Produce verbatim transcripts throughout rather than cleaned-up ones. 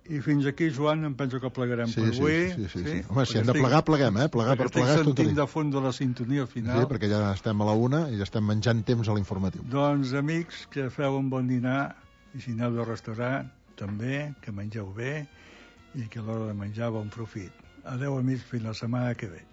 I fins aquí, Joan, em penso que plegarem sí, per sí, avui. Sí, sí, sí, sí. Home, si hem de plegar, pleguem, eh? Plegar per plegar és tot. Estic sentint de fons de la sintonia al final. Sí, perquè ja estem a la una i ja estem menjant temps a l'informatiu. Doncs, amics, que feu un bon dinar, i si aneu de restaurant, també, que mengeu bé, i que a l'hora de menjar bon profit. Adeu, amics, fins la setmana que ve.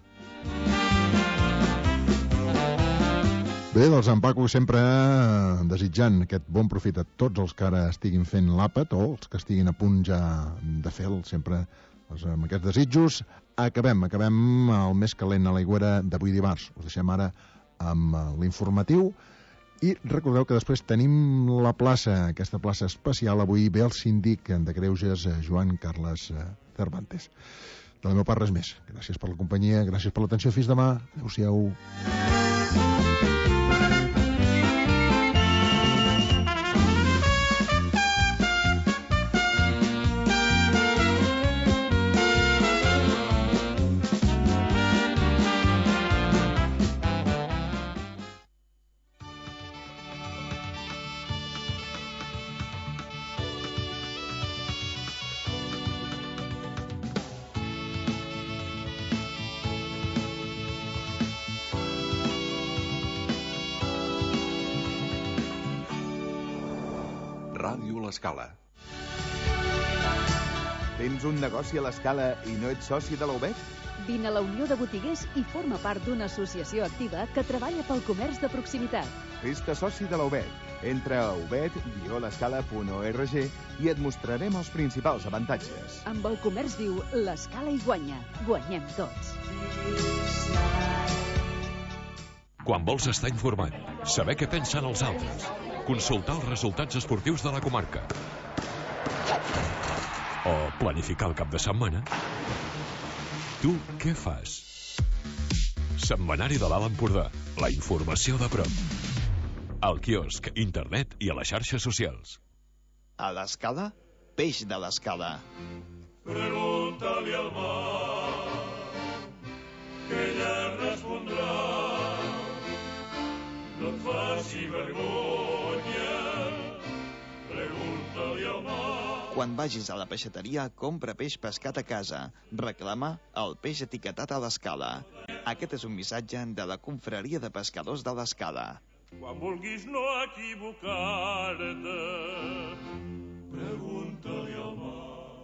Bé, doncs en Paco sempre desitjant aquest bon profit a tots els que ara estiguin fent l'àpat o els que estiguin a punt ja de fer-lo, sempre doncs, amb aquests desitjos. Acabem, acabem el més calent a l'aigüera d'avui dimarts. Us deixem ara amb l'informatiu i recordeu que després tenim la plaça, aquesta plaça especial. Avui ve el síndic de Greuges, Joan Carles Cervantes. De la meva part, res més. Gràcies per la companyia, gràcies per l'atenció. Fins demà. Adéu-siau. Ràdio L'Escala. Tens un negoci a l'Escala i no ets soci de la U B E T? Vine a la Unió de Botiguers i forma part d'una associació activa que treballa pel comerç de proximitat. Fes-te soci de la U B E T. Entra a u b e t guió l'escala punt org i et mostrarem els principals avantatges. Amb el comerç viu, l'Escala hi guanya. Guanyem tots. Quan vols estar informat, saber què pensen els altres, consultar els resultats esportius de la comarca o planificar el cap de setmana, tu què fas? Setmanari de l'Alt Empordà, la informació de prop. Al quiosc, internet i a les xarxes socials. A l'Escala, peix de l'Escala. Pregunta-li al mar, que ella respondrà. No et faci vergonya, pregunta-li al mar. Quan vagis a la peixateria, compra peix pescat a casa. Reclama el peix etiquetat a l'Escala. Aquest és un missatge de la Confraria de Pescadors de l'Escala. Quan vulguis no equivocar-te, pregunta-li al mar.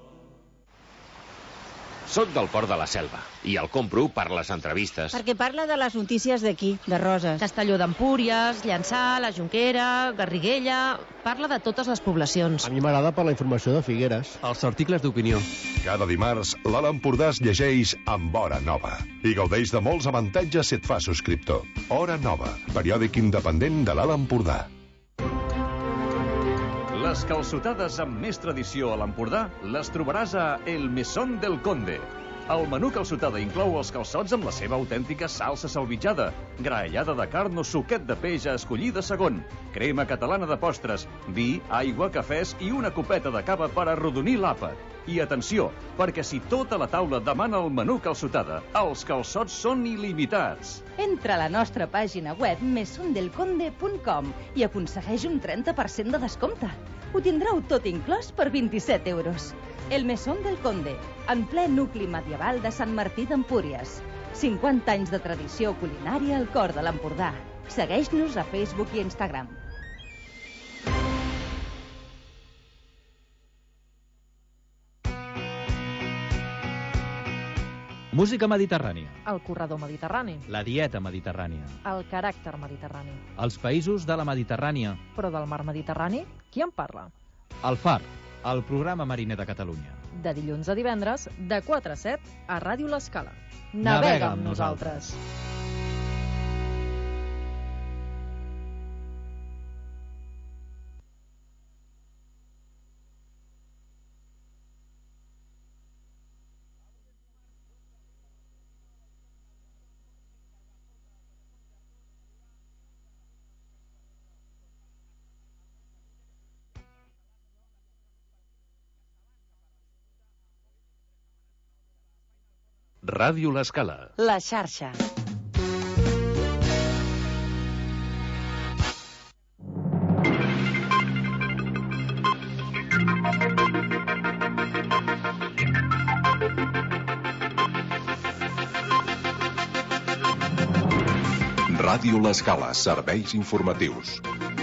Soc del Port de la Selva i el compro per les entrevistes. Perquè parla de les notícies d'aquí, de Roses. Castelló d'Empúries, Llançà, la Jonquera, Garriguella... Parla de totes les poblacions. A mi m'agrada per la informació de Figueres. Els articles d'opinió. Cada dimarts, l'Alt Empordà es llegeix amb Hora Nova i gaudeix de molts avantatges si et fa subscriptor. Hora Nova, periòdic independent de l'Alt Empordà. Les calçotades amb més tradició a l'Empordà les trobaràs a El Mesón del Conde. El menú calçotada inclou els calçots amb la seva autèntica salsa salvitjada, graellada de carn o suquet de peix a escollir de segon, crema catalana de postres, vi, aigua, cafès i una copeta de cava per arrodonir l'àpat. I atenció, perquè si tota la taula demana el menú calçotada, els calçots són il·limitats. Entra a la nostra pàgina web mesondelconde punt com i aconsegueix un trenta per cent de descompte. Ho tindreu tot inclòs per vint-i-set euros. El Mesón del Conde, en ple nucli medieval de Sant Martí d'Empúries. cinquanta anys de tradició culinària al cor de l'Empordà. Segueix-nos a Facebook i Instagram. Música mediterrània. El corredor mediterrani. La dieta mediterrània. El caràcter mediterrani. Els països de la Mediterrània. Però del mar Mediterrani, qui en parla? El Far, el programa mariner de Catalunya. De dilluns a divendres, de quatre a set, a Ràdio L'Escala. Navega, Navega amb amb nosaltres. Ràdio L'Escala. La xarxa. Ràdio L'Escala, serveis informatius.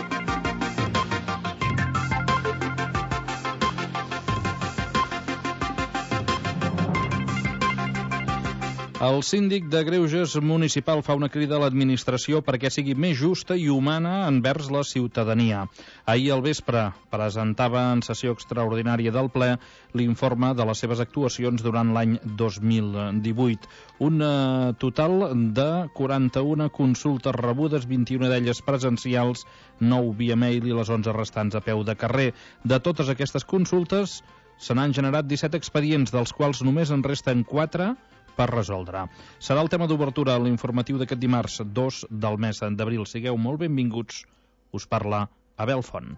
El síndic de Greuges municipal fa una crida a l'administració perquè sigui més justa i humana envers la ciutadania. Ahir al vespre presentava en sessió extraordinària del ple l'informe de les seves actuacions durant l'any dos mil divuit. Un eh, total de quaranta-una consultes rebudes, vint-i-una d'elles presencials, nou via mail i les onze restants a peu de carrer. De totes aquestes consultes se n'han generat disset expedients, dels quals només en resten quatre per resoldre. Serà el tema d'obertura a l'informatiu d'aquest dimarts dos del mes d'abril. Sigueu molt benvinguts. Us parla Abel Font.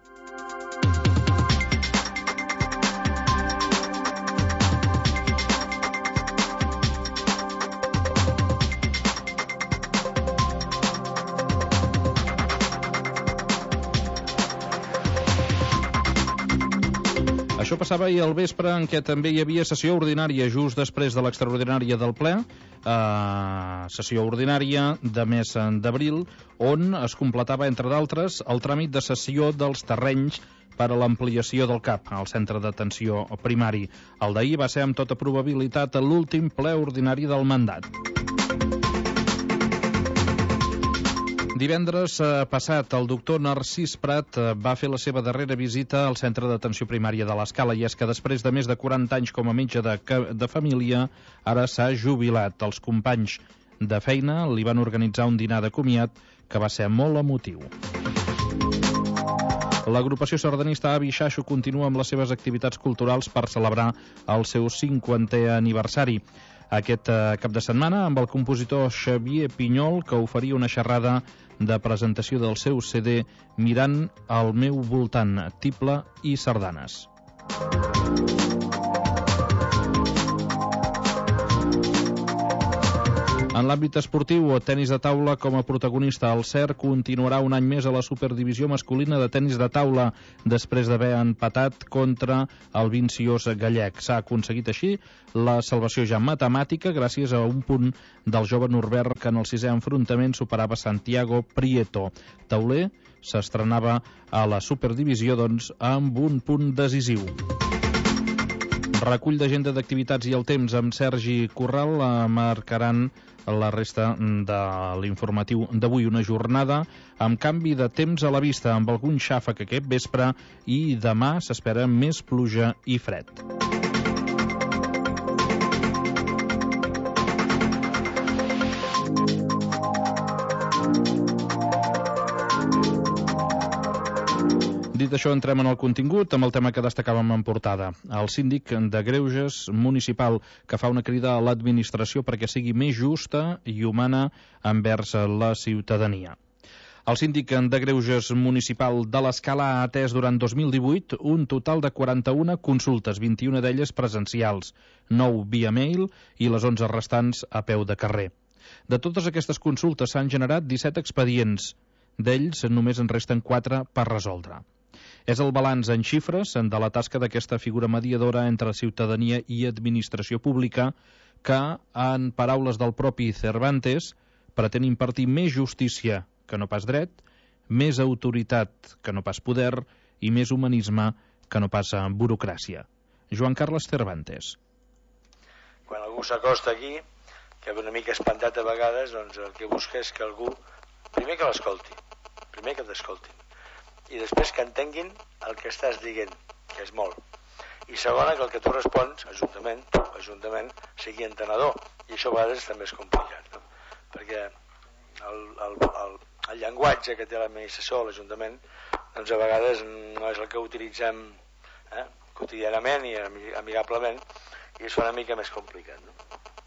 Això passava ahir al vespre, en què també hi havia sessió ordinària just després de l'extraordinària del ple, eh, sessió ordinària de mes d'abril, on es completava, entre d'altres, el tràmit de cessió dels terrenys per a l'ampliació del C A P, al centre d'atenció primari. El d'ahir va ser, amb tota probabilitat, l'últim ple ordinari del mandat. Divendres eh, passat, el doctor Narcís Prat eh, va fer la seva darrera visita al centre d'atenció primària de l'Escala, i és que després de més de quaranta anys com a metge de, de família, ara s'ha jubilat. Els companys de feina li van organitzar un dinar de comiat que va ser molt emotiu. L'agrupació sardanista Avi Xaxo continua amb les seves activitats culturals per celebrar el seu cinquantè aniversari. Aquest eh, cap de setmana amb el compositor Xavier Pinyol, que oferia una xerrada de presentació del seu C D Mirant al meu voltant, tible i sardanes. En l'àmbit esportiu, tenis de taula com a protagonista. El C E R continuarà un any més a la superdivisió masculina de tenis de taula després d'haver empatat contra el Vinciós gallec. S'ha aconseguit així la salvació ja matemàtica gràcies a un punt del jove Norbert, que en el sisè enfrontament superava Santiago Prieto. Tauler s'estrenava a la superdivisió, doncs, amb un punt decisiu. Recull d'agenda d'activitats i el temps amb Sergi Corral marcaran la resta de l'informatiu d'avui. Una jornada amb canvi de temps a la vista, amb algun xàfec aquest vespre, i demà s'espera més pluja i fred. Dit això, entrem en el contingut amb el tema que destacàvem en portada. El síndic de Greuges municipal, que fa una crida a l'administració perquè sigui més justa i humana envers la ciutadania. El síndic de Greuges municipal de l'Escala ha atès durant dos mil divuit un total de quaranta-una consultes, vint-i-una d'elles presencials, nou via mail i les onze restants a peu de carrer. De totes aquestes consultes s'han generat disset expedients, d'ells només en resten quatre per resoldre. És el balanç en xifres de la tasca d'aquesta figura mediadora entre ciutadania i administració pública que, en paraules del propi Cervantes, pretén impartir més justícia que no pas dret, més autoritat que no pas poder i més humanisme que no pas burocràcia. Joan Carles Cervantes. Quan algú s'acosta aquí, que ve una mica espantat a vegades, doncs el que busca és que algú, primer que l'escolti, primer que t'escoltin, i després que entenguin el que estàs dient, que és molt. I segona, que el que tu respons, ajuntament, tu, ajuntament, sigui entenedor. I això a vegades també és complicat, no? Perquè el, el, el, el llenguatge que té l'administració o l'Ajuntament, doncs a vegades no és el que utilitzem eh, quotidianament i amigablement, i és una mica més complicat, no?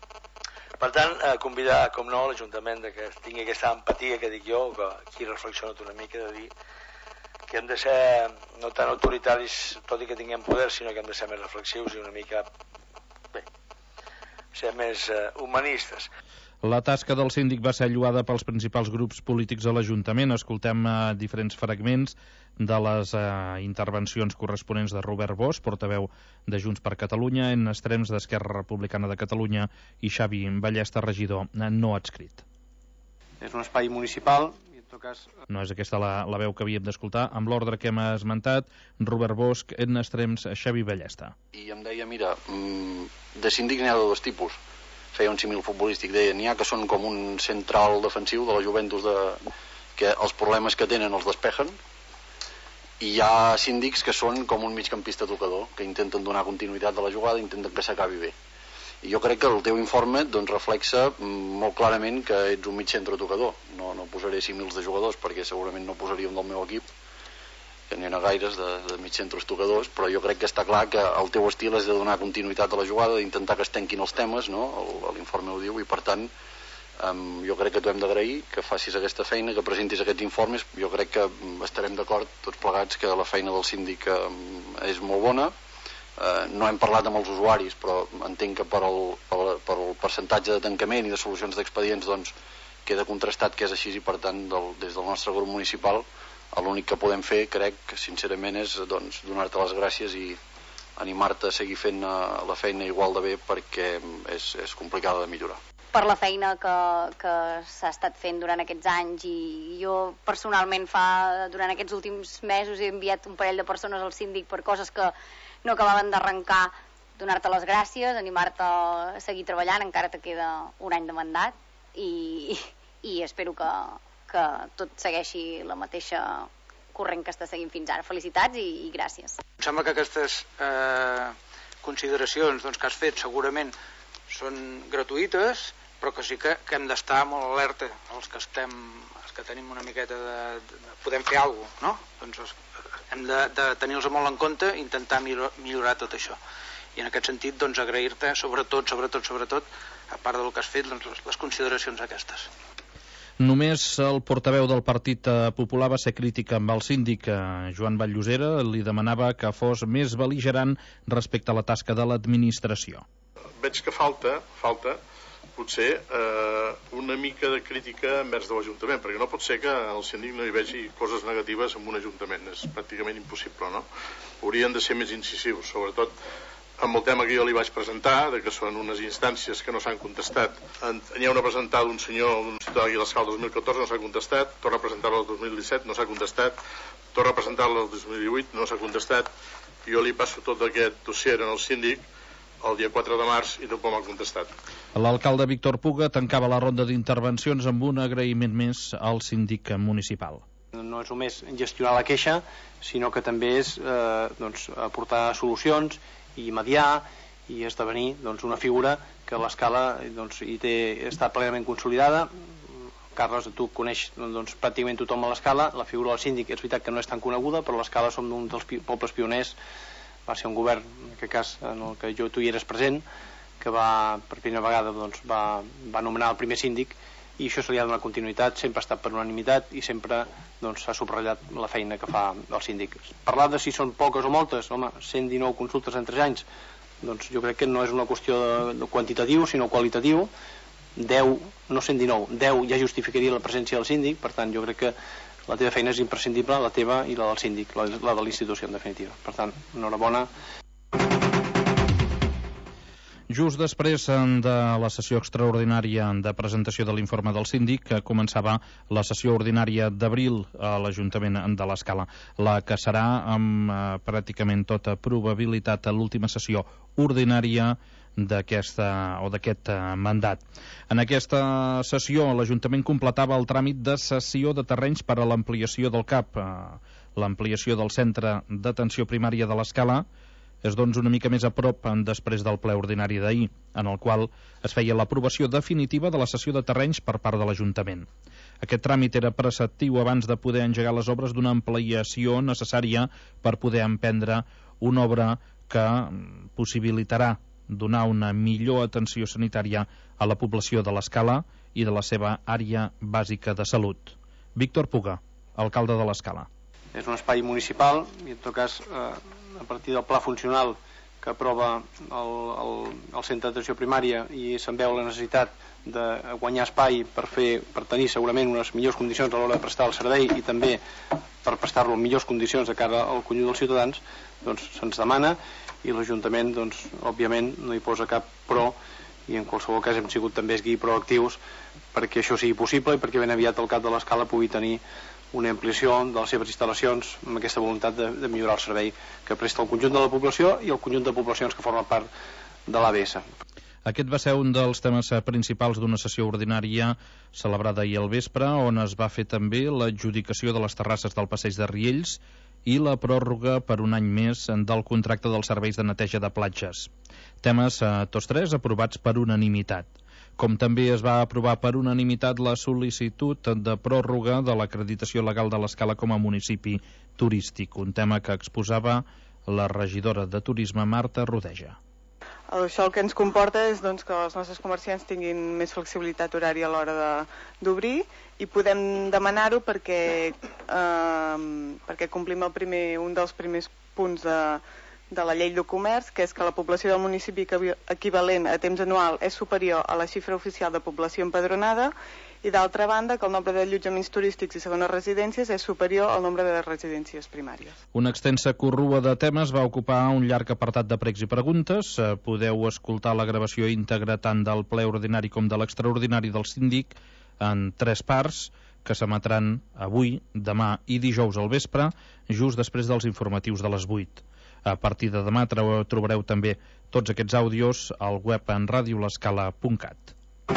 Per tant, eh, convidar, com no, l'Ajuntament que tingui aquesta empatia que dic jo, que aquí reflexiona una mica, de dir que hem de ser no tan autoritaris, tot i que tinguem poder, sinó que hem de ser més reflexius i una mica, bé, ser més eh, humanistes. La tasca del síndic va ser lloada pels principals grups polítics a l'Ajuntament. Escoltem eh, diferents fragments de les eh, intervencions corresponents de Robert Bosch, portaveu de Junts per Catalunya, en extrems d'Esquerra Republicana de Catalunya, i Xavi Ballesta, regidor no adscrit. És un espai municipal i en tot cas... No és aquesta la, la veu que havíem d'escoltar. Amb l'ordre que hem esmentat, Robert Bosch, Edna Estrems, Xavi Ballesta. I em deia, mira, de síndic n'hi ha de dos tipus. Feia un símil futbolístic, deia, n'hi ha que són com un central defensiu de la Juventus, de... que els problemes que tenen els despejen, i hi ha síndics que són com un migcampista tocador, que intenten donar continuïtat a la jugada, intenten que s'acabi bé. I jo crec que el teu informe doncs, reflexa molt clarament que ets un mig centre tocador. No, no posaré símils de jugadors, perquè segurament no posaria un del meu equip, que n'hi ha gaires de, de mig centres tocadors, però jo crec que està clar que el teu estil és de donar continuïtat a la jugada, d'intentar que es tanquin els temes, no? L'informe ho diu, i per tant um, jo crec que t'ho hem d'agrair, que facis aquesta feina, que presentis aquests informes. Jo crec que estarem d'acord tots plegats que la feina del síndic um, és molt bona. Uh, no hem parlat amb els usuaris, però entenc que per el, per, per el percentatge de tancament i de solucions d'expedients doncs, queda contrastat que és així, i per tant del, des del nostre grup municipal l'únic que podem fer, crec, sincerament, és doncs, donar-te les gràcies i animar-te a seguir fent uh, la feina igual de bé, perquè és, és complicada de millorar. Per la feina que, que s'ha estat fent durant aquests anys, i jo personalment fa, durant aquests últims mesos he enviat un parell de persones al síndic per coses que no acabaven d'arrencar, donar-te les gràcies, animar-te a seguir treballant, encara te queda un any de mandat, i, i espero que, que tot segueixi la mateixa corrent que està seguint fins ara. Felicitats i, i gràcies. Em sembla que aquestes eh, consideracions doncs, que has fet segurament són gratuïtes, però que sí que, que hem d'estar molt alerta, els que estem, els que tenim una miqueta de, de podem fer alguna cosa, no? Doncs hem de, de tenir-los molt en compte i intentar millorar, millorar tot això. I en aquest sentit, doncs, agrair-te, sobretot, sobretot, sobretot, a part del que has fet, doncs, les consideracions aquestes. Només el portaveu del Partit Popular va ser crític amb el síndic. Joan Vall-llosera li demanava que fos més bel·ligerant respecte a la tasca de l'administració. Veig que falta, falta potser eh, una mica de crítica envers de l'Ajuntament, perquè no pot ser que el síndic no hi vegi coses negatives en un Ajuntament, és pràcticament impossible, no? Haurien de ser més incisius, sobretot amb el tema que jo li vaig presentar, de que són unes instàncies que no s'han contestat. N'hi ha una presentada d'un senyor, d'un ciutadà aquí a l'Escala del dos mil catorze, no s'ha contestat, torna a presentar-la el dos mil disset, no s'ha contestat, torna a presentar-la el dos mil divuit, no s'ha contestat. Jo li passo tot aquest dossier al síndic el dia quatre de març i tampoc m'ha contestat. L'alcalde Víctor Puga tancava la ronda d'intervencions amb un agraïment més al síndic municipal. No és només gestionar la queixa, sinó que també és eh, doncs, aportar solucions i mediar i esdevenir doncs, una figura que l'Escala doncs, hi té, està plenament consolidada. Carles, tu coneix doncs, pràcticament tothom a l'Escala. La figura del síndic és veritat que no és tan coneguda, però l'Escala som un dels pi pobles pioners. Va ser un govern, en aquest cas, en el que jo tu hi eres present, que va, per primera vegada doncs, va, va nomenar el primer síndic, i això se li ha donat continuïtat, sempre ha estat per unanimitat i sempre s'ha doncs, subratllat la feina que fa el síndic. Parlar de si són poques o moltes, home, cent dinou consultes en tres anys, doncs jo crec que no és una qüestió de, de quantitatiu, sinó qualitatiu. deu, no cent dinou, deu ja justificaria la presència del síndic, per tant jo crec que la teva feina és imprescindible, la teva i la del síndic, la, la de l'institució en definitiva. Per tant, enhorabona. Just després de la sessió extraordinària de presentació de l'informe del síndic, començava la sessió ordinària d'abril a l'Ajuntament de l'Escala, la que serà amb eh, pràcticament tota probabilitat l'última sessió ordinària d'aquesta o d'aquest mandat. En aquesta sessió l'Ajuntament completava el tràmit de cessió de terrenys per a l'ampliació del C A P, l'ampliació del centre d'atenció primària de l'Escala. És doncs una mica més a prop després del ple ordinari d'ahir, en el qual es feia l'aprovació definitiva de la cessió de terrenys per part de l'Ajuntament. Aquest tràmit era preceptiu abans de poder engegar les obres d'una ampliació necessària per poder emprendre una obra que possibilitarà donar una millor atenció sanitària a la població de l'Escala i de la seva àrea bàsica de salut. Víctor Puga, alcalde de l'Escala. És un espai municipal i en tot cas eh, a partir del pla funcional que aprova el, el, el centre d'atenció primària i se'n veu la necessitat de guanyar espai per, fer, per tenir segurament unes millors condicions a l'hora de prestar el servei i també per prestar-lo en millors condicions de cara al conjunt dels ciutadans, doncs se'ns demana i l'Ajuntament, doncs, òbviament, no hi posa cap però i en qualsevol cas hem sigut també aquí proactius perquè això sigui possible i perquè ben aviat el cap de l'Escala pugui tenir una ampliació de les seves instal·lacions amb aquesta voluntat de, de millorar el servei que presta el conjunt de la població i el conjunt de poblacions que formen part de l'A B S. Aquest va ser un dels temes principals d'una sessió ordinària celebrada ahir al vespre, on es va fer també l'adjudicació de les terrasses del passeig de Riells i la pròrroga per un any més del contracte dels serveis de neteja de platges. Temes, eh, tots tres, aprovats per unanimitat. Com també es va aprovar per unanimitat la sol·licitud de pròrroga de l'acreditació legal de l'Escala com a municipi turístic, un tema que exposava la regidora de Turisme, Marta Rodeja. Això el que ens comporta és doncs, que els nostres comerciants tinguin més flexibilitat horària a l'hora d'obrir i podem demanar-ho perquè, eh, perquè complim el primer, un dels primers punts de, de la llei de comerç, que és que la població del municipi equivalent a temps anual és superior a la xifra oficial de població empadronada i d'altra banda que el nombre d'allotjaments turístics i segones residències és superior al nombre de residències primàries. Una extensa corrua de temes va ocupar un llarg apartat de pregs i preguntes. Podeu escoltar la gravació íntegra tant del ple ordinari com de l'extraordinari del síndic en tres parts que s'emetran avui, demà i dijous al vespre, just després dels informatius de les vuit. A partir de demà trobareu també tots aquests àudios al web en radiolescala punt cat.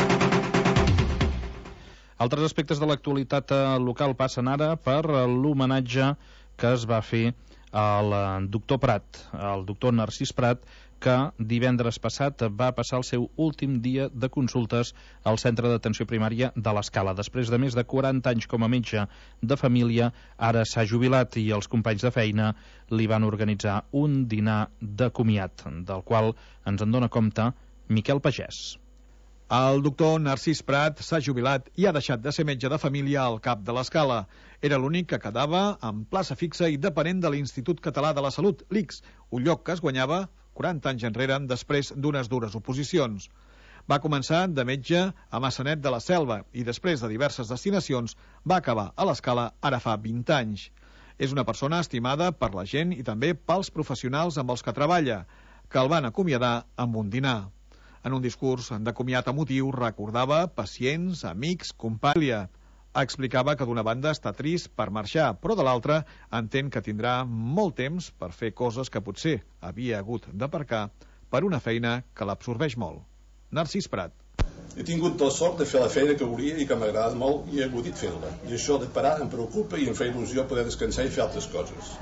Altres aspectes de l'actualitat local passen ara per l'homenatge que es va fer al doctor Prat, al doctor Narcís Prat, que divendres passat va passar el seu últim dia de consultes al Centre d'Atenció Primària de l'Escala. Després de més de quaranta anys com a metge de família, ara s'ha jubilat i els companys de feina li van organitzar un dinar de comiat, del qual ens en dona compte Miquel Pagès. El doctor Narcís Prat s'ha jubilat i ha deixat de ser metge de família al cap de l'Escala. Era l'únic que quedava amb plaça fixa i depenent de l'Institut Català de la Salut, l'I C S, un lloc que es guanyava quaranta anys enrere després d'unes dures oposicions. Va començar de metge a Massanet de la Selva i després de diverses destinacions va acabar a l'Escala ara fa vint anys. És una persona estimada per la gent i també pels professionals amb els que treballa, que el van acomiadar amb un dinar. En un discurs de comiat emotiu recordava pacients, amics, companys. Explicava que d'una banda està trist per marxar, però de l'altra entén que tindrà molt temps per fer coses que potser havia hagut d'aparcar per una feina que l'absorbeix molt. Narcís Prat. He tingut la sort de fer la feina que volia i que m'agrada molt i he godit fer-la. I això de parar em preocupa i em fa il·lusió poder descansar i fer altres coses.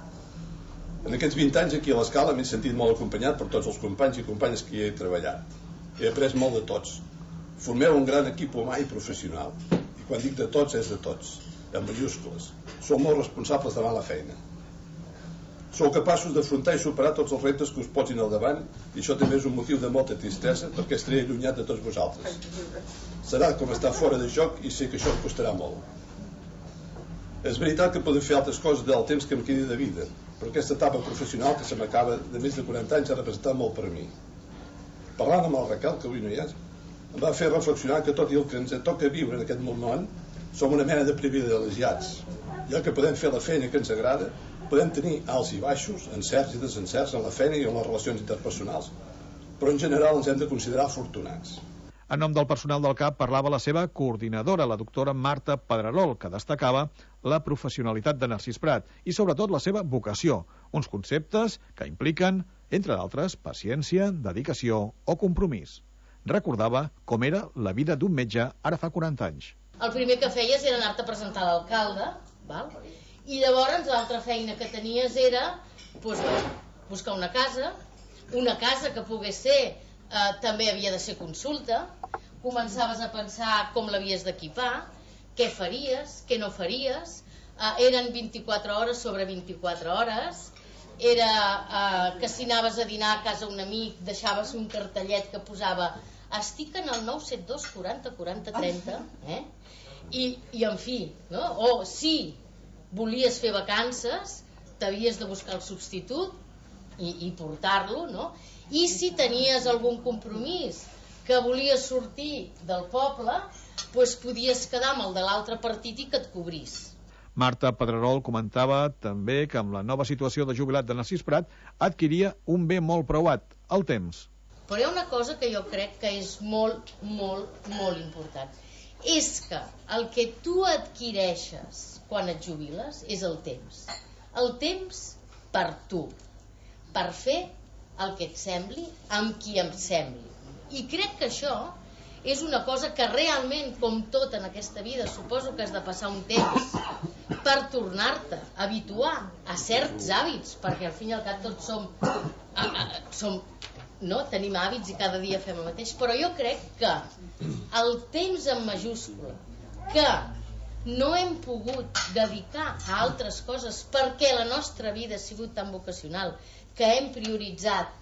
En aquests vint anys aquí a l'Escala m'he sentit molt acompanyat per tots els companys i companyes que hi he treballat. He après molt de tots. Formeu un gran equip humà i professional. I quan dic de tots, és de tots, en majúscules. Sou molt responsables davant la feina. Sou capaços d'afrontar i superar tots els reptes que us posin al davant i això també és un motiu de molta tristesa perquè estaré allunyat de tots vosaltres. Serà com estar fora de joc i sé que això em costarà molt. És veritat que podem fer altres coses del temps que em quedi de vida, però aquesta etapa professional que se m'acaba de més de quaranta anys ha representat molt per mi. Parlant amb el Raquel, que avui no hi és, em va fer reflexionar que tot i el que ens toca viure en aquest món, som una mena de privilegiats. Ja que podem fer la feina que ens agrada, podem tenir alts i baixos, encerts i desencerts en la feina i en les relacions interpersonals, però en general ens hem de considerar afortunats. En nom del personal del C A P parlava la seva coordinadora, la doctora Marta Pedrerol, que destacava la professionalitat de Narcís Prat i sobretot la seva vocació, uns conceptes que impliquen, entre d'altres, paciència, dedicació o compromís. Recordava com era la vida d'un metge ara fa quaranta anys. El primer que feies era anar-te a presentar a l'alcalde, val? I llavors l'altra feina que tenies era doncs, buscar una casa, una casa que pogués ser, eh, també havia de ser consulta, començaves a pensar com l'havies d'equipar, què faries, què no faries, eh, eren vint-i-quatre hores sobre vint-i-quatre hores, era eh, que si anaves a dinar a casa un amic deixaves un cartellet que posava estic en el nou set dos quaranta quaranta trenta, eh? I, i en fi, no? O si volies fer vacances t'havies de buscar el substitut i, i portar-lo, no? I si tenies algun compromís que volies sortir del poble, doncs podies quedar amb el de l'altre partit i que et cobrís. Marta Pedrerol comentava també que amb la nova situació de jubilat de Narcís Prat adquiria un bé molt preuat, el temps. Però hi ha una cosa que jo crec que és molt, molt, molt important. És que el que tu adquireixes quan et jubiles és el temps. El temps per tu, per fer el que et sembli, amb qui em sembli. I crec que això és una cosa que realment, com tot en aquesta vida, suposo que has de passar un temps per tornar-te a habituar a certs hàbits, perquè al fin i al cap tots som, som no? Tenim hàbits i cada dia fem el mateix, però jo crec que el temps en majúscula que no hem pogut dedicar a altres coses perquè la nostra vida ha sigut tan vocacional que hem prioritzat,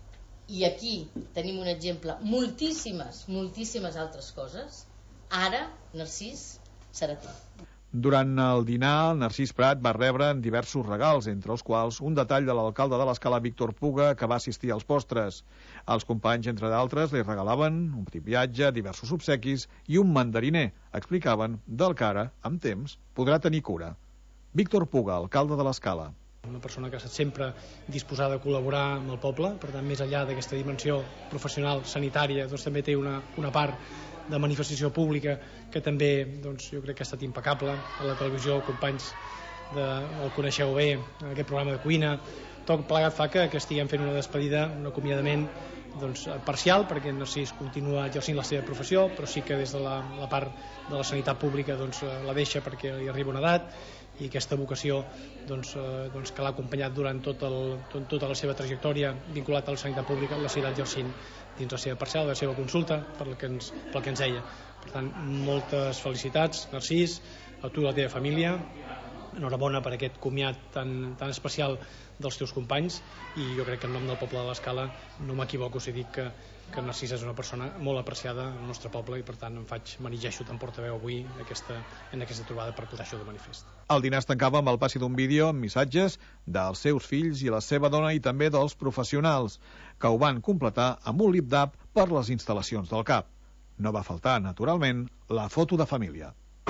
i aquí tenim un exemple, moltíssimes, moltíssimes altres coses, ara, Narcís, serà tu. Durant el dinar, el Narcís Prat va rebre diversos regals, entre els quals un detall de l'alcalde de l'Escala, Víctor Puga, que va assistir als postres. Els companys, entre d'altres, li regalaven un petit viatge, diversos obsequis i un mandariner. Explicaven del que ara, amb temps, podrà tenir cura. Víctor Puga, alcalde de l'Escala. Una persona que ha estat sempre disposada a col·laborar amb el poble, per tant, més enllà d'aquesta dimensió professional, sanitària, doncs també té una, una part de manifestació pública que també doncs, jo crec que ha estat impecable. A la televisió, companys de, el coneixeu bé, en aquest programa de cuina, tot plegat fa que, que estiguem fent una despedida, un acomiadament doncs, parcial, perquè Narcís continua exercint la seva professió, però sí que des de la, la part de la sanitat pública doncs, la deixa perquè li arriba una edat, i aquesta vocació doncs, eh, doncs, que l'ha acompanyat durant tot el, tot, tota la seva trajectòria vinculat a la sanitat pública la seguirà exercint dins la seva parcel·la, la seva consulta, per el que ens, pel que ens deia. Per tant, moltes felicitats, Narcís, a tu i a la teva família. Enhorabona per aquest comiat tan, tan especial dels teus companys, i jo crec que en nom del poble de l'Escala no m'equivoco si dic que, que Narcís és una persona molt apreciada al nostre poble, i per tant em faig, m'erigeixo tan portaveu avui aquesta, en aquesta trobada per posar això de manifest. El dinar es tancava amb el passi d'un vídeo amb missatges dels seus fills i la seva dona, i també dels professionals, que ho van completar amb un lip-dub per les instal·lacions del C A P. No va faltar, naturalment, la foto de família.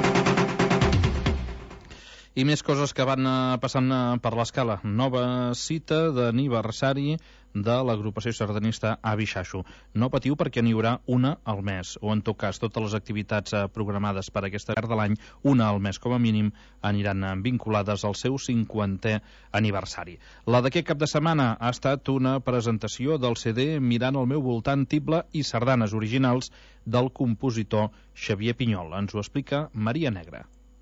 I més coses que van passant per l'Escala. Nova cita d'aniversari de l'agrupació sardanista Avi Xaxo. No patiu perquè n'hi haurà una al mes, o en tot cas totes les activitats programades per aquesta part de l'any, una al mes com a mínim, aniran vinculades al seu cinquantè aniversari. La d'aquest cap de setmana ha estat una presentació del C D Mirant al meu voltant, tible i sardanes originals del compositor Xavier Pinyol. Ens ho explica Maria Negra.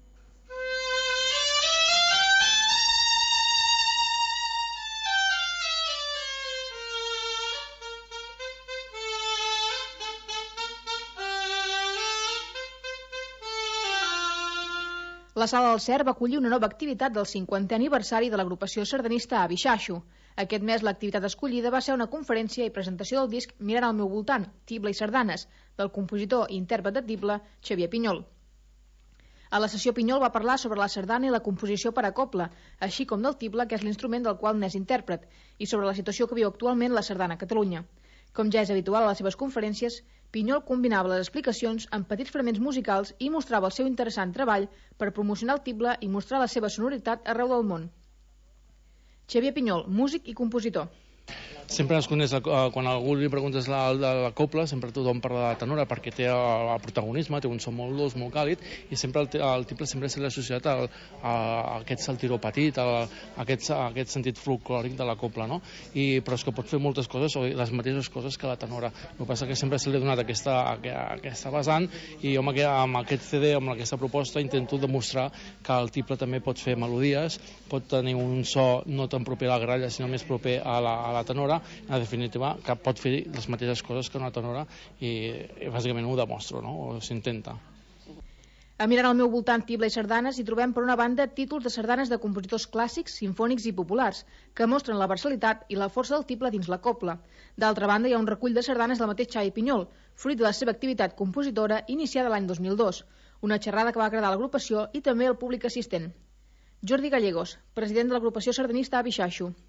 La Sala del Cer va acollir una nova activitat del cinquantè aniversari de l'agrupació sardanista Avi Xaxo. Aquest mes l'activitat escollida va ser una conferència i presentació del disc Mirant al meu voltant, tible i sardanes, del compositor i intèrpret de tible Xavier Pinyol. A la sessió Pinyol va parlar sobre la sardana i la composició per a cobla, així com del tible, que és l'instrument del qual n'és intèrpret, i sobre la situació que viu actualment la sardana a Catalunya. Com ja és habitual a les seves conferències, Pinyol combinava les explicacions amb petits fragments musicals i mostrava el seu interessant treball per promocionar el tible i mostrar la seva sonoritat arreu del món. Xavier Pinyol, músic i compositor. Sempre es coneix, quan a algú li preguntes la, la, la cobla, sempre tothom parla de la tenora perquè té el, el protagonisme, té un so molt dolç, molt càlid, i sempre el, el tible sempre s'ha associat a, a aquest saltiró petit, a, a, aquest, a aquest sentit folclòric de la cobla, no? I, però és que pot fer moltes coses, o les mateixes coses que la tenora. El que passa que sempre se li ha donat aquesta, aquesta vessant, i jo amb aquest C D, amb aquesta proposta, intento demostrar que el tible també pot fer melodies, pot tenir un so no tan proper a la gralla, sinó més proper a la, a la tenora, en definitiva, que pot fer les mateixes coses que una tenora, i, i bàsicament ho demostro, no? O s'intenta. A Mirant al meu voltant, tible i sardanes, hi trobem per una banda títols de sardanes de compositors clàssics, simfònics i populars, que mostren la versatilitat i la força del tible dins la cobla. D'altra banda, hi ha un recull de sardanes del mateix Xavi Pinyol, fruit de la seva activitat compositora iniciada l'any dos mil dos, una xerrada que va agradar a l'agrupació i també al públic assistent. Jordi Gallegos, president de l'agrupació sardanista Avi Xaxo.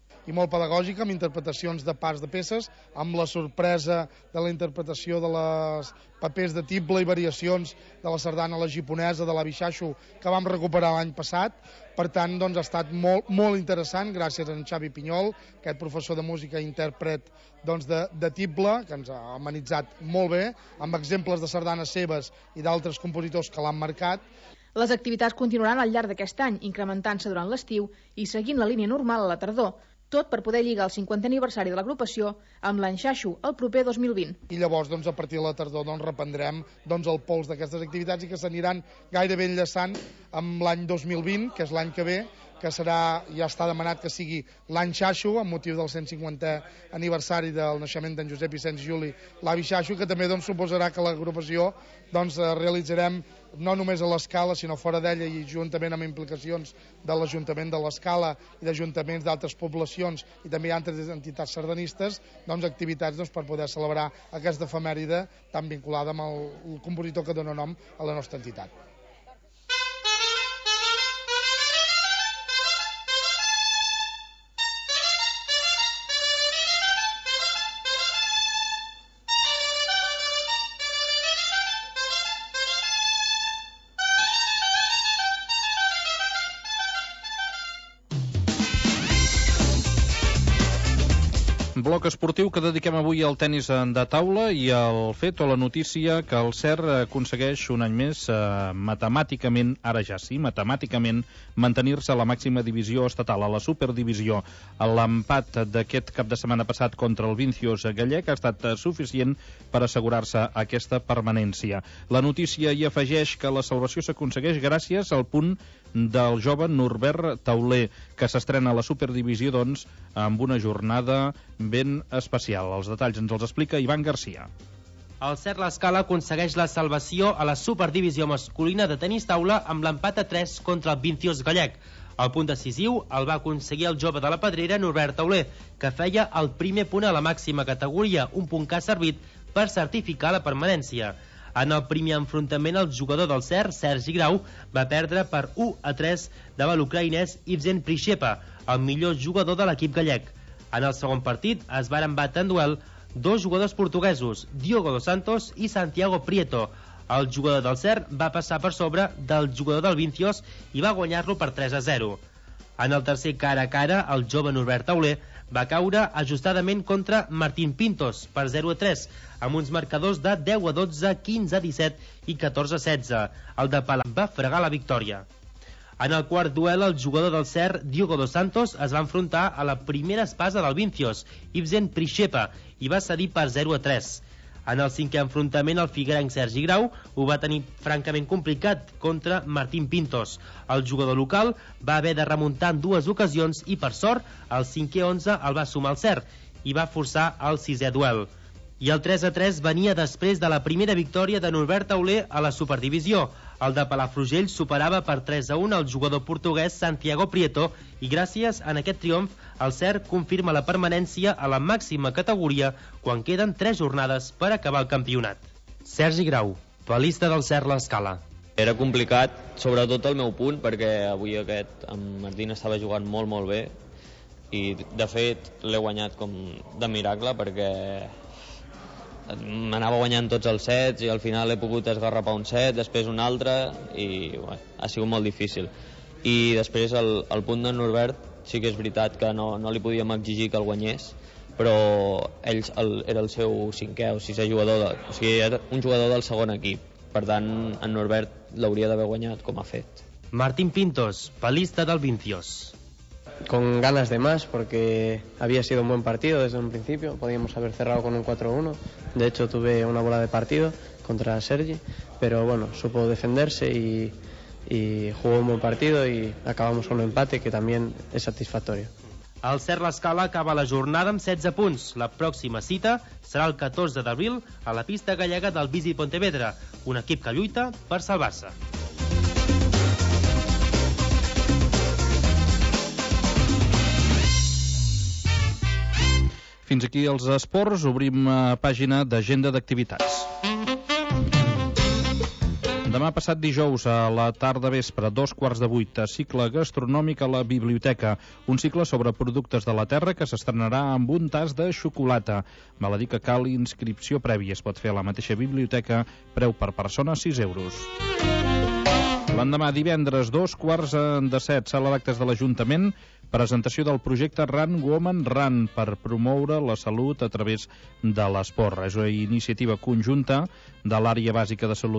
i molt pedagògica, amb interpretacions de parts de peces, amb la sorpresa de la interpretació de les papers de tible i variacions de la sardana a la japonesa, de la Bixaxo, que vam recuperar l'any passat. Per tant, doncs, ha estat molt, molt interessant, gràcies a en Xavi Pinyol, aquest professor de música i intèrpret doncs, de, de tible, que ens ha amenitzat molt bé, amb exemples de sardanes seves i d'altres compositors que l'han marcat. Les activitats continuaran al llarg d'aquest any, incrementant-se durant l'estiu i seguint la línia normal a la tardor, tot per poder lligar el cinquantè aniversari de l'agrupació amb l'Enxaixo el proper dos mil vint. I llavors, doncs, a partir de la tardor, doncs, reprendrem doncs, el pols d'aquestes activitats i que s'aniran gairebé enllaçant amb l'any dos mil vint, que és l'any que ve, que serà, ja està demanat que sigui l'any Xaixo, amb motiu del cent cinquantè aniversari del naixement d'en Josep Vicenç i Juli, l'avi Xaixo, que també doncs, suposarà que l'agrupació doncs, realitzarem no només a l'Escala, sinó fora d'ella i juntament amb implicacions de l'Ajuntament de l'Escala i d'ajuntaments d'altres poblacions i també altres entitats sardanistes, doncs, activitats doncs, per poder celebrar aquesta efemèride tan vinculada amb el, el compositor que dona nom a la nostra entitat. Bloc esportiu que dediquem avui al tenis de taula i al fet o la notícia que el C E R aconsegueix un any més eh, matemàticament, ara ja sí, matemàticament mantenir-se a la màxima divisió estatal, a la superdivisió. L'empat d'aquest cap de setmana passat contra el Vincios gallec ha estat suficient per assegurar-se aquesta permanència. La notícia hi afegeix que la salvació s'aconsegueix gràcies al punt del jove Norbert Tauler, que s'estrena a la superdivisió, doncs, amb una jornada ben especial. Els detalls ens els explica Ivan Garcia. El C E R l'Escala aconsegueix la salvació a la superdivisió masculina de tenis taula amb l'empat a tres contra el Vincios gallec. El punt decisiu el va aconseguir el jove de la Pedrera, Norbert Tauler, que feia el primer punt a la màxima categoria, un punt que ha servit per certificar la permanència. En el primer enfrontament, el jugador del C E R, Sergi Grau, va perdre per u a tres davant l'ucraïnès Ivzen Prishepa, el millor jugador de l'equip gallec. En el segon partit es varen batre en duel dos jugadors portuguesos, Diogo dos Santos i Santiago Prieto. El jugador del C E R va passar per sobre del jugador del Vincios i va guanyar-lo per tres a zero. En el tercer cara a cara, el jove Norbert Tauler va caure ajustadament contra Martín Pintos per zero a tres, amb uns marcadors de deu a dotze, quinze a disset i catorze a setze. El de Palau va fregar la victòria. En el quart duel, el jugador del C E R, Diogo dos Santos, es va enfrontar a la primera espasa del Vincios, Ivzen Prishepa, i va cedir per zero a tres. En el cinquè enfrontament, el figuerenc Sergi Grau ho va tenir francament complicat contra Martín Pintos. El jugador local va haver de remuntar en dues ocasions i, per sort, el cinquè onze el va sumar el C E R i va forçar el sisè duel. I el tres a tres venia després de la primera victòria de Norbert Tauler a la superdivisió. El de Palafrugell superava per tres a un el jugador portuguès Santiago Prieto i gràcies a aquest triomf el C E R confirma la permanència a la màxima categoria quan queden tres jornades per acabar el campionat. Sergi Grau, palista del C E R l'Escala. Era complicat, sobretot el meu punt, perquè avui aquest en Martín estava jugant molt molt bé i de fet l'he guanyat com de miracle perquè m'anava guanyant tots els sets i al final he pogut esgarrapar un set, després un altre i bueno, ha sigut molt difícil. I després el, el punt de Norbert sí que és veritat que no, no li podíem exigir que el guanyés, però ell el, era el seu cinquè o sisè jugador, de, o sigui, era un jugador del segon equip, per tant en Norbert l'hauria d'haver guanyat com ha fet. Martín Pintos, palista del Vincios. Con ganas de más porque había sido un buen partido desde un principio, podíamos haber cerrado con un cuatro uno, de hecho tuve una bola de partido contra Sergi, pero bueno, supo defenderse y, y jugó un buen partido y acabamos con un empate que también es satisfactorio. El C E R l'Escala acaba la jornada amb setze punts. La pròxima cita serà el catorze d'abril a la pista gallega del Visi Pontevedra, un equip que lluita per salvar-se. Fins aquí els esports, obrim pàgina d'agenda d'activitats. Demà passat dijous a la tarda vespre, dos quarts de vuit, cicle gastronòmic a la biblioteca. Un cicle sobre productes de la terra que s'estrenarà amb un tas de xocolata. Val a dir que cal inscripció prèvia. Es pot fer a la mateixa biblioteca, preu per persona sis euros. L'endemà, divendres, dos quarts de set, sala d'actes de l'Ajuntament, presentació del projecte Run Woman Run per promoure la salut a través de l'esport. És una iniciativa conjunta de l'àrea bàsica de salut